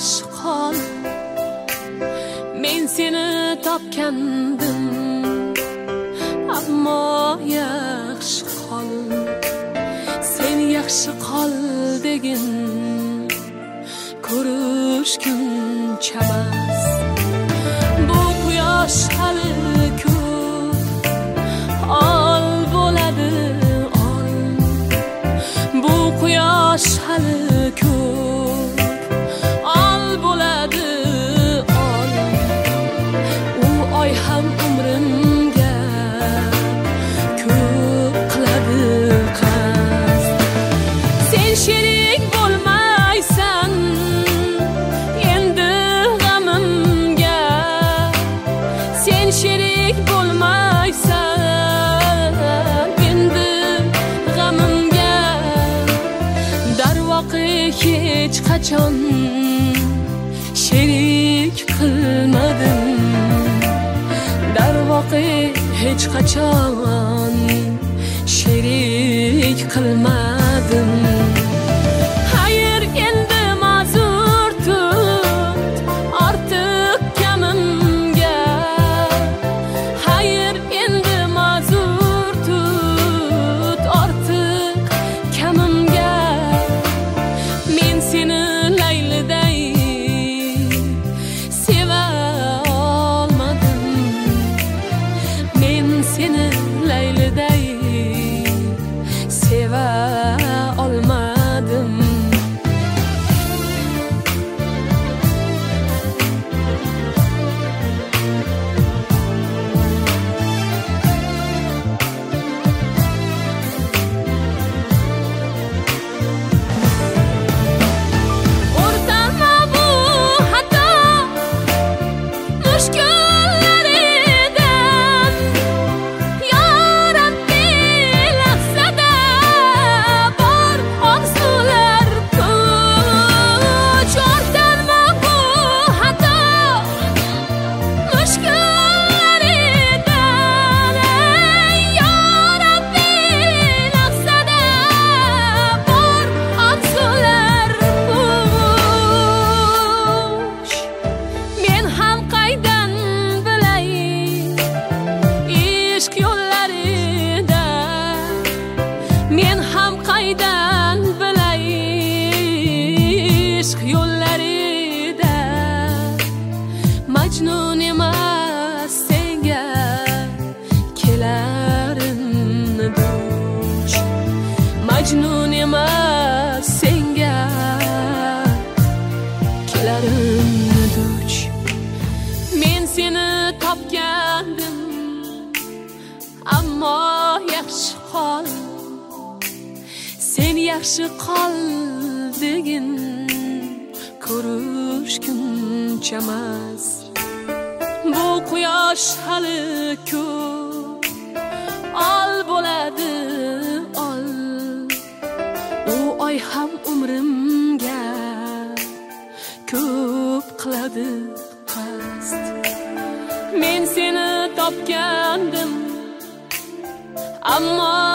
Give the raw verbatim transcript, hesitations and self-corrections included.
yaxshi qol, men seni topgandim, ammo yaxshi qol, sen yaxshi qol degin ko'rishgun chamas. Bu quyosh hali ko'p ol bo'ladi ol, bu quyosh hali ko'p ol bo'ladi ol. U oy ham umrimga ko'p qiladi qasd. Sen sherik bo'lmaysan endi g'amimga, sen sherik bo'lmaysan endi g'amimga. Darvoqe hech qachon sherik qilmadim, darvoqe hech qachon sherik qilmadim. Hayır endi ma'zur tut ortiq kamimga, hayır endi ma'zur tut ortiq kamimga. Men seni layliday seva olmadim, men seni layliday seva olmadim. O'rtanma bu xato mushkullaridan, yo Rabbi lahzada bor orzular puch. O'rtanma bu xato mushkullaridan, yo Rabbi lahzada bor orzular puch. Men ham qaydan bilay ishq yo'llarida, men ham qaydan bilay ishq yo'llarida. Majnun emas senga kelarimni duch, majnun emas senga kelarimni duch. Men seni topgandim, ammo yaxshi qol, sen yaxshi qol degin ko'rishgun chamas. Bu quyosh hali ko'p ol bo'ladi ol, u oy ham umrimga ko'p qiladi qasd. Men seni topgandim, ammo